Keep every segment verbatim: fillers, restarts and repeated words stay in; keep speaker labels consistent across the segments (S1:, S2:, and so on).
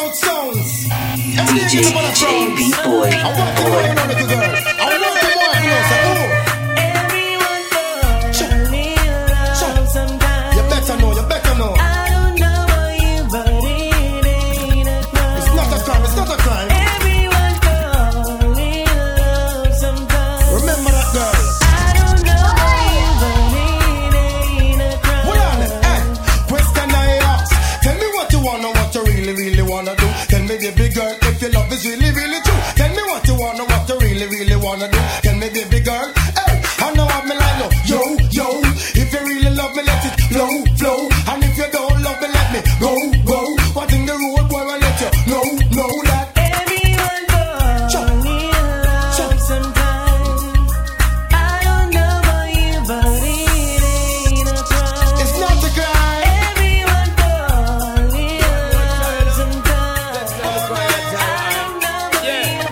S1: South Sounds.
S2: D J B-Boy.
S1: I want to go in on little girl. I want to go in on say, oh.
S3: Everyone falls in love sometimes.
S1: You better know, you better know.
S3: I don't know about you, but it ain't a crime.
S1: It's not a crime, it's not a crime.
S3: Everyone falls in love sometimes.
S1: Remember that girl.
S3: I don't know about you, but it ain't a crime.
S1: Hold on, eh? Question I ask. Tell me what you wanna, what you really, really wanna do. Tell me, baby girl, if your love is really, really true. Tell me what you wanna, what you really, really wanna do. Tell me, baby girl, hey, I know I'm like, no, yo, yo. If you really love me, let it flow, flow. And if you don't love me, let me go, go. What in the road, boy, I let you know, know that.
S3: Everyone falls in love sometimes. I don't know about you, but it ain't a crime.
S1: It's not a crime.
S3: Everyone falls in love sometimes. I don't know about you,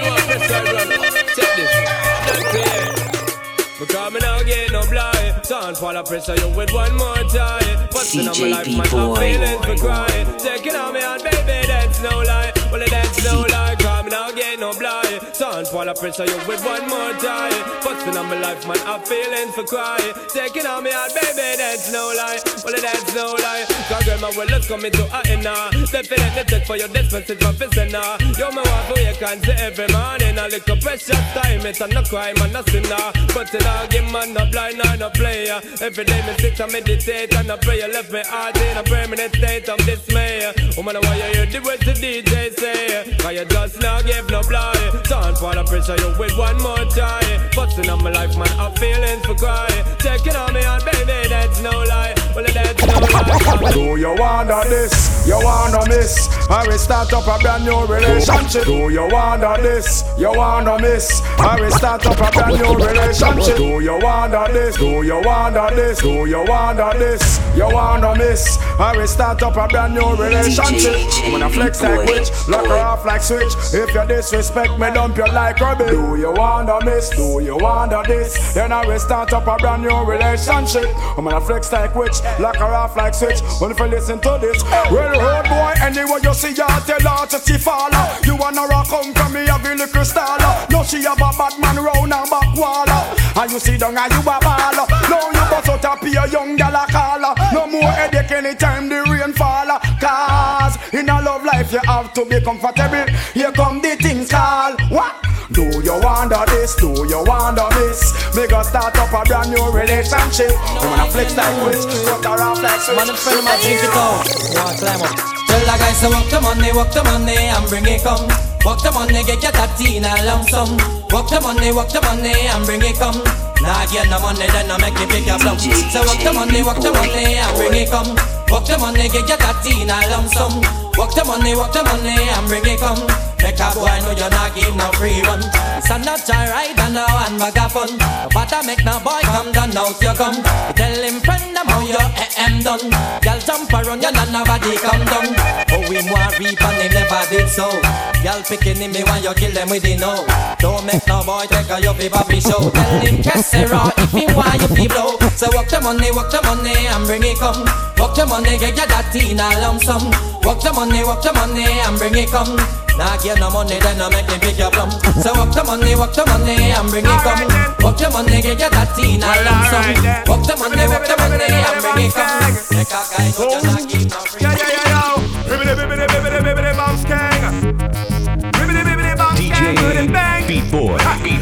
S3: but
S4: Check this. That's it. Because me now get no blind. Sound for the pressure you with one more time. Busting on my life, man, I'm feeling for crying. Taking on me on, baby, that's no lie. Well, that's no lie. Cause me now get no blind. Sound for the pressure you with one more time. Busting on my life, man, I'm feeling for crying. Taking on me on, baby, that's no lie. Well, that's no lie. Cause girl, my will is coming to a end now. Definitely check for your distance, it's my listener. You're my wife who you can see every morning. A little precious time, it's a no crime and a sinner. But in all game, man, no blind or no player. Every day me sit and meditate and I pray. You left me heart in a permanent state of dismay. Woman, why you hear the words the D J say? Cause you just now give no blind. Sound for the pressure you with one more time. Busting on my life, man, I'm feeling for crying. Taking on me on, baby, that's no lie. Well, that's no lie.
S5: Do you wanna this? You wanna miss? I will start up a brand new relationship. Do you wanna this? You wanna miss? I will start up a brand new relationship. Do you wanna this? Do you wanna this? Do you wanna this? You wanna miss? I will start up a brand new relationship. I'm gonna flex like witch, lock her off like switch. If you disrespect me, dump you like rubbish. Do you wanna miss? Do you wanna this? Then I will start up a brand new relationship. I'm gonna flex like witch, lock her off like switch. Well, if you listen to this, well, road boy, anyway you see her, tell her to see follow. You wanna rock home from me, have a little style. No, she have a bad man round her back wall. And you see down and you a ball. No, you bust out a pure young gal a call. No more headache anytime the rain fall. Cause in a love life you have to be comfortable. Here come the things call. What? Do you wonder this? Do you wonder this? Me go start up a brand new relationship. I'm gonna flex like witch, cut her off like switch.
S6: Man, I'm friend of my drink it out. Walk, climb up. Tell the guys to walk the money, walk the money and bring it come. Walk the money, get your tatty in a lump sum. Walk the money, walk the money and bring it come. Nah, get no money, then I make it pick your plum. So walk the money, walk the money and bring it come. Walk the money, get your tatty in a lump sum. Walk the money, walk the money and bring it come. Make a boy know you're not give no free run. It's a natural ride and now and bag of fun. But I make no boy come down out you come. You tell him friend them how your A M done. Girl jump around you and nobody come down. Oh we more reap and they never did so. Girl picking in me when you kill them with the no. Don't make no boy take a your paper free show. Tell him Kessera if he want you be blow. So walk the money, walk the money and bring it come. Walk the money, get your daddy in a lump sum. Walk the money, walk the money and bring it come. Nah, get no money, then I make me pick your plum. So walk the money, walk the money and bring it come. Walk the money, get your daddy in a lump sum. Walk the money, walk the money and bring it come. Make a guy go just not give no free.
S5: Yeah, yeah, yeah, yo. Bibbidi, bibbidi, bibbidi, bibbidi, bounce gang. Bibbidi, bibbidi, bounce gang.
S7: D J B-Boy.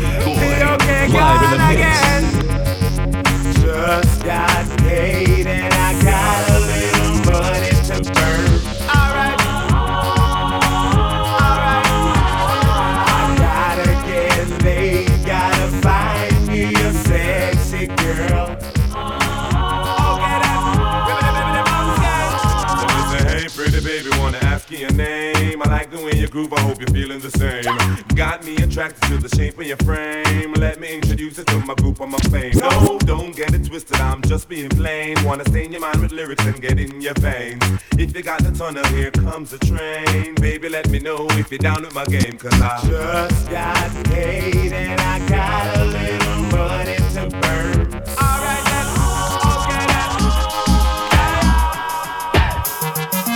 S7: B-Boy. Live in the mix.
S5: Just got paid and I got a little money to burn. Alright. Alright. I gotta get laid, gotta find me a sexy girl. Okay, that's hey, pretty baby, wanna ask you your name. I like the way you groove, I hope you're feeling the same. Got me attracted to the shape of your frame. Let me introduce you to my group on my fame. No, don't get it twisted, I'm just being plain. Wanna stain your mind with lyrics and get in your veins. If you got the tunnel, here comes the train. Baby, let me know if you're down with my game. Cause I just got paid and I got a little money to burn. Alright, that's okay, that's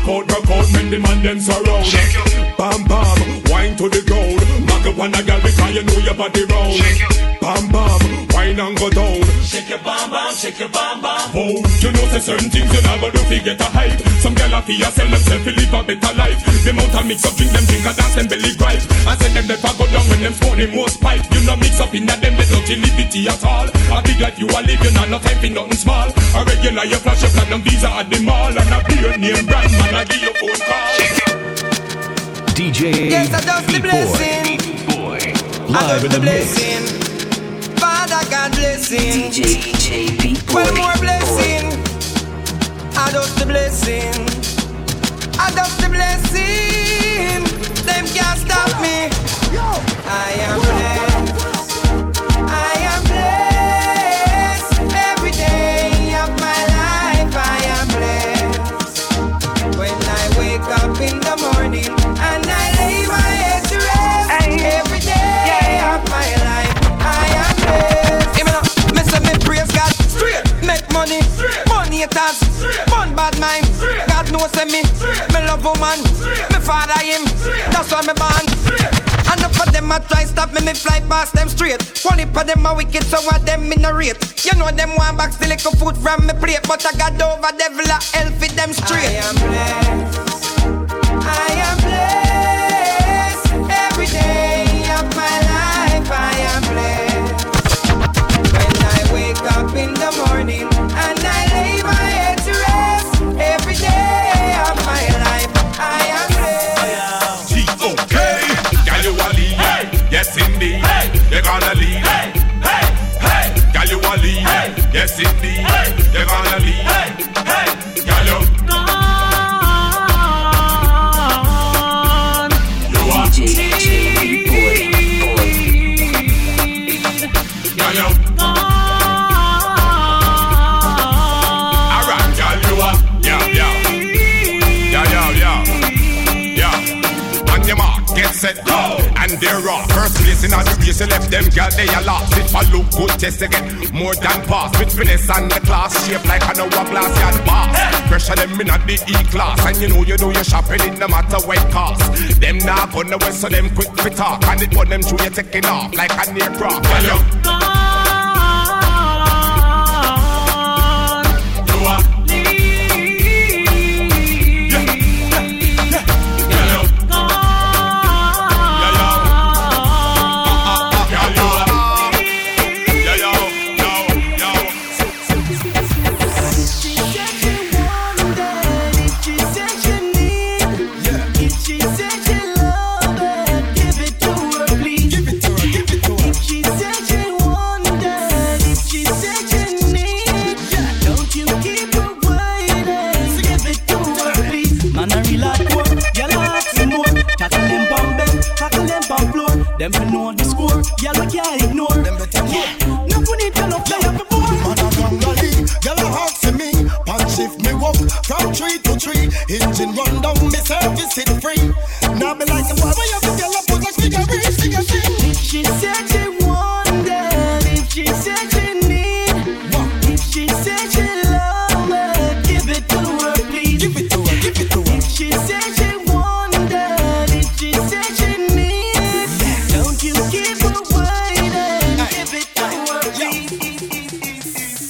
S8: Rock out, rock out, make the man them surround. Bam bam, wine to the ground. Knock up on a girl because you know your body round. Bam bam, wine and go down. Shake your bam bam, shake your bam bam. Oh, you know say certain things you never do fi get a hype. Some girl a fi a sell themself fi live a better life. Them out a mix up drink them drink a dance them belly gripe. And say them never go down when them smoke them most pipe. You no mix up inna them they don't liberty at all. A big life you a live you not no time fi nothing small. A regular you flash your platinum visa at the mall. And a beer name brand man a give you phone call.
S7: D J
S6: yes, I just the blessing.
S7: Live in the mix.
S6: Father God blessing.
S2: D J Beat Boy.
S6: Well, more blessing. I just the blessing. I just the blessing. Them can't stop me. I am blessed. I am blessed. Every day of my life I am blessed. When I wake up in the morning and I lay my head to rest. Every day of my life I am blessed. Even though me say me praise God straight, make money, money it has, fun bad mind. God knows me, me love woman, me father him, that's why me born. Enough of them a try stop me, me fly past them straight. Only for them a wicked, so what them in a rate. You know them want back still little food from me plate, but I got over devil a hell for them straight. I am blessed, I am blessed. Every day of my life I am blessed. When I wake up in the morning and I lay my head to rest. Every day of my life I am blessed.
S8: G O K, girl you a lead, hey. Yes indeed, hey. You're gonna lead, hey. Hey. Hey. Girl you a lead, hey. Yes indeed, hey. You're gonna lead, hey. Hey. Girl you
S2: D J Beat Boy.
S8: Girl you alright, girl you a yeah yeah yeah yeah yeah yeah. On your mark, get set, go. And they're raw. First place in all the race, you left them girl they a lost. It for look good, just to get more than pass. With finesse and the class, shape like an hourglass yard boss. Pressure them in at the E-class. And you know you know you're shopping it no matter what cost. Them now gonna west so them quick fit talk. And it put them through you taking off like a near prop. Girl you You are
S9: them for know the score, y'all we can't ignore. Them better know. Yeah, no we need to know play up the board.
S1: Man a jungle league, y'all a hawk for me. Pan shift me walk from tree to tree. Engine run down, me service it free. Now be like a boy, where you be girl a put like figure eight, figure six.
S9: If she said she wanted, if she said she need, what? If she said she love her, give it to her please.
S1: Give it to her, give it to her.
S9: If she said she wanted, if she said she you keep her waiting, give it to her, please.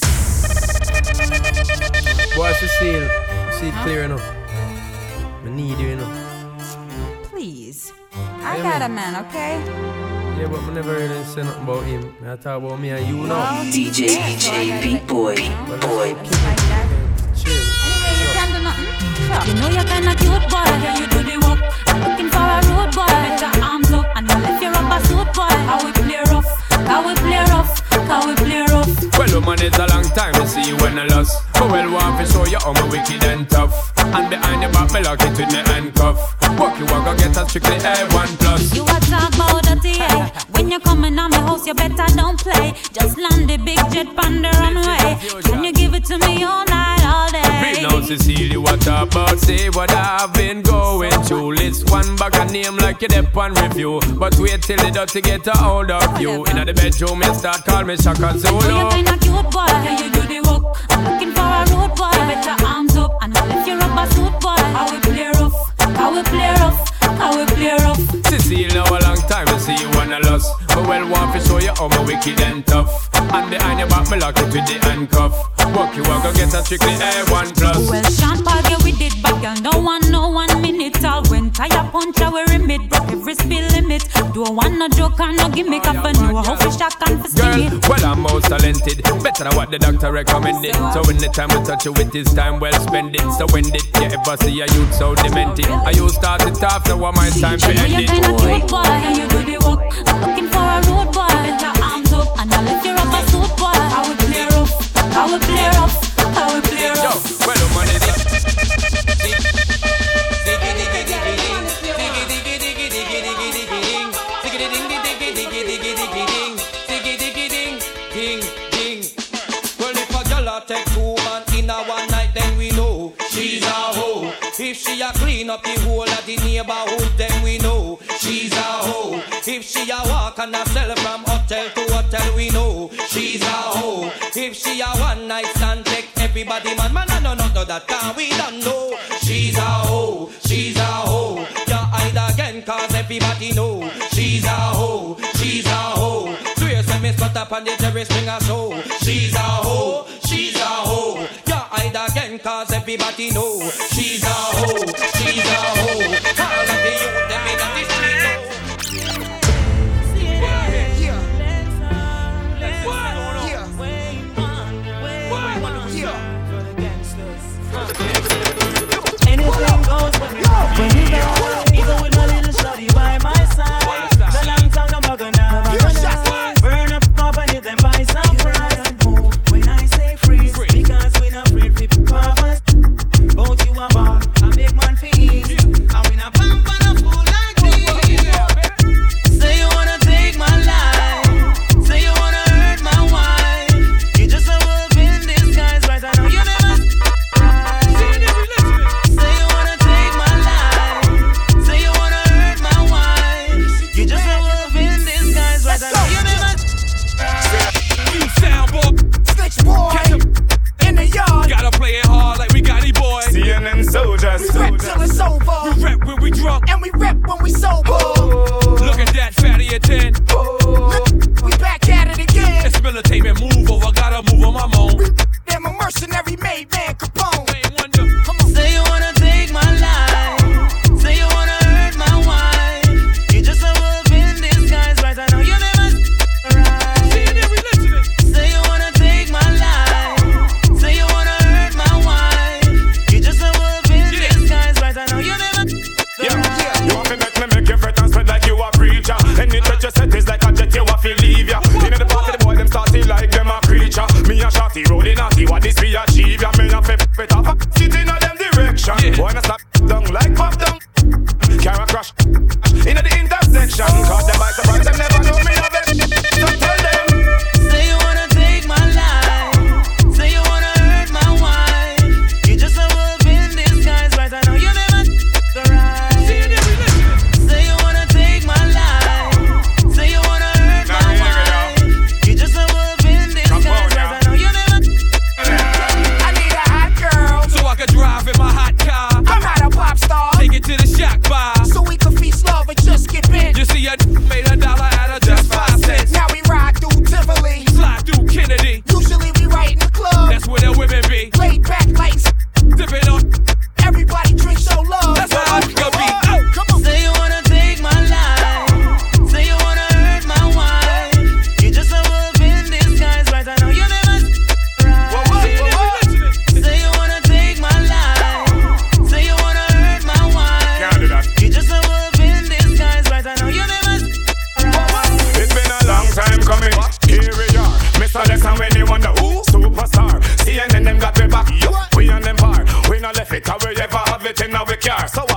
S3: Boy, Cecile, see it clear enough. I need you enough.
S10: Please, I yeah, got man. a man, okay?
S3: Yeah, but I never really say nothing about him. I talk about me and you now.
S2: Well, D J D J Beat Boy. Boy.
S10: Chill. Anyway, you can't do nothing. Sure. You know you're kinda cute, boy. Yeah, you do the work. I'm looking for a road boy. Put your arms up and I'll lift your rubber suit, boy. How we play rough, how we play rough, how we play rough.
S4: Well, woman, it's a long time to see you when I lost. But well, want to show you how me wicked and tough. And behind the back, me lock it with me handcuff. Walk you walk, go get a strictly A one plus.
S10: You a talk about dirty, eh? When you coming on my house, you better don't play. Just land the big jet on the runway. Can you give it to me all night, all day?
S4: Real now, Cecile, you what about? Say what I've been going through. List one bag of name like you dep on review. But wait till the dirty get a hold of you. In the bedroom, you start call me Shaka Zulu.
S10: Oh, you kinda cute, boy. Yeah, you do the work. I'm looking for a road boy. Put your arms up and I'll lift your rubber suit, boy. How we
S4: you how me wicked and tough. And behind your back, me lock it with the handcuff. Walk you walk, go get a strictly A one plus.
S10: Well, Sean Paul, yeah, we did back, girl. No one, no one minute. All when tire punch, I wear limit. Broke every speed limit. Don't want no joke and no gimmick. I for know how fish shock and for sting it.
S4: Well, I'm most talented. Better than what the doctor recommended. So when the time we touch you with this time, well spend it. So when did you ever see a youth so demented? I you start it off, now what my time to end it.
S10: You're kinda cute boy, and you do the work. I'm looking for a road boy. Put your arms up, and I'll lift you up a suit boy. I will play rough, I will play rough, I will play rough.
S4: Yo, well, I'm on it.
S6: Well, if a girl take two man in a one night, then we know she's a hoe. If she a clean up the whole of the neighborhood, then we know she's a hoe. If she a walk and a sell from hotel to hotel, we know she's a hoe. If she a one night stand, take everybody man, man, no, no, no, that can we don't know. She's a hoe, she's a hoe. You hide again, cause everybody know she's a hoe, she's a hoe. Swear some miss cut up on the terrace, bring a show. She's a hoe, she's a hoe. You hide again, cause everybody know she's a hoe, she's a hoe. All of the youth, them in the street know.
S9: Anything goes when you when you go. Even with my little shorty by my side. The long tongue I'm gonna never burn up company then buy some pride. When I say freeze, because we not afraid people purpose. Both you and bar, a big man for ease. And we not pump on a fool like this. Say you wanna take my life. Say you wanna hurt my wife. You just a wolf in disguise, right? I know you never.
S5: Soldiers,
S9: we rep till it's over.
S4: We rep when we drunk,
S9: and we rep when we sober.
S4: Oh. Look at that fatty at ten.
S9: Oh. We back at it again.
S4: It's military move over, gotta move on my own.
S9: We them a mercenary made man Capone. Come on. Say you wanna take my life. Say you wanna hurt my wife. You just a wolf in disguise, right? I know you never right.
S4: See you never listening.
S9: Say you wanna take my life. Say you wanna hurt my wife. You just a wolf. I know you never.
S5: Yeah, yeah. You want to make me make you fret and spread like you a preacher. Any touch you set is like a jet, you want to leave ya. In the party, the boy them starting like them a creature. Me and Shotty rolling out, see what this we achieve. Yeah, me and fit fit off, sit in a them direction. Yeah. Boy, na slap down like pop down. Carry crush in the intersection. Cause them by surprise, them never know me of it. So tell them.
S9: Say you wanna take my life. Say you wanna hurt my wife. You just a wolf in disguise, right? I know you never. Say you wanna take my life. Say you wanna hurt my wife. You just a wolf in disguise, right? I know you never. I need a hot girl,
S4: so I can drive in my hot car.
S9: I'm not a pop star.
S4: Take it to the shack bar,
S9: so we can feast love and just get bent.
S4: You see, I made a dollar out of just five cents.
S9: Now we ride through Tivoli,
S4: slide through Kennedy.
S9: Usually we right in the club.
S4: That's where the women be.
S9: Laid back lights,
S4: dipping on.
S9: Everybody drink so love.
S4: That's why I go be.
S9: Oh, come on. Say you wanna take my life. Say you wanna hurt my wife. You just a wolf in disguise, right? I know you never. Right.
S4: Whoa, whoa, whoa, whoa.
S9: Say you wanna take my life. Say you wanna hurt my wife.
S5: Can't do that.
S9: You just a wolf in disguise, right? I know you never. Right.
S5: It's been a long time coming. Here we are, Mister Lex, and when you wonder who superstar. C N N them got me back. We on them bar. We not left it, how we ever have it in our car. So